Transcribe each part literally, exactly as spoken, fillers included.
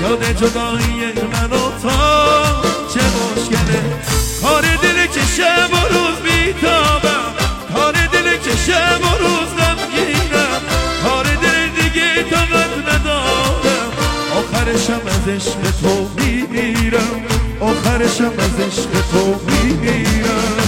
یاد جدایی من و تا چه مشکله کار دل که شب و روز بیتابم کار دل که شب و روز غمگینم کار دل دیگه طاقت ندارم آخرشم از عشق تو میمیرم آخرشم از عشق تو میمیرم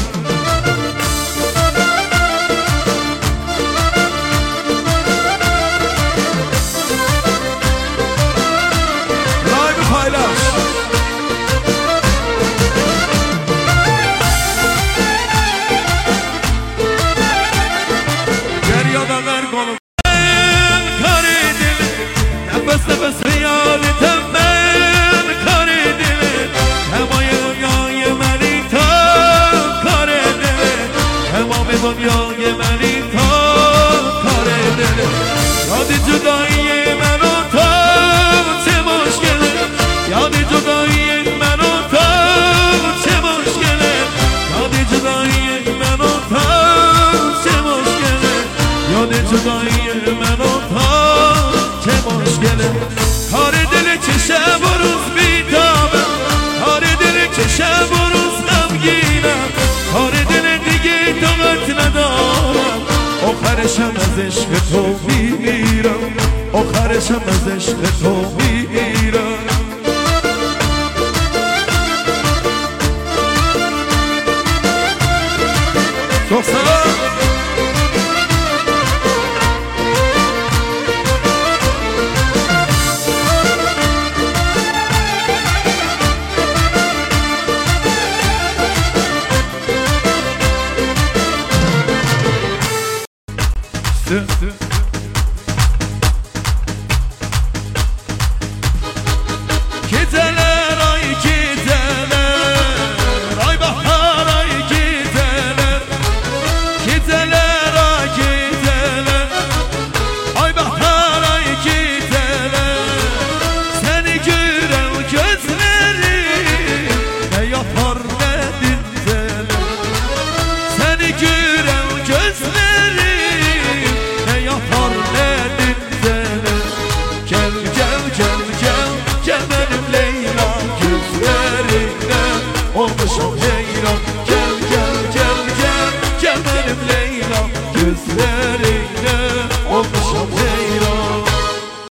نفس نفس خیالتم من کار دله تمام دنیای منی تا کار دله تمام دنیای منی تا کار دله یاد جدایی من و تا چه مشکله یاد جدایی من و تا چه مشکله یاد جدایی من و تا چه مشکله یاد جدایی من و تا چه مشکله کار دل چه شب و روز بیتابم کار دل چه شب و روز غمگینم کار دل دیگه طاقت ندارم آخرشم از عشق تو میمیرم آخرشم از عشق تو میمیرم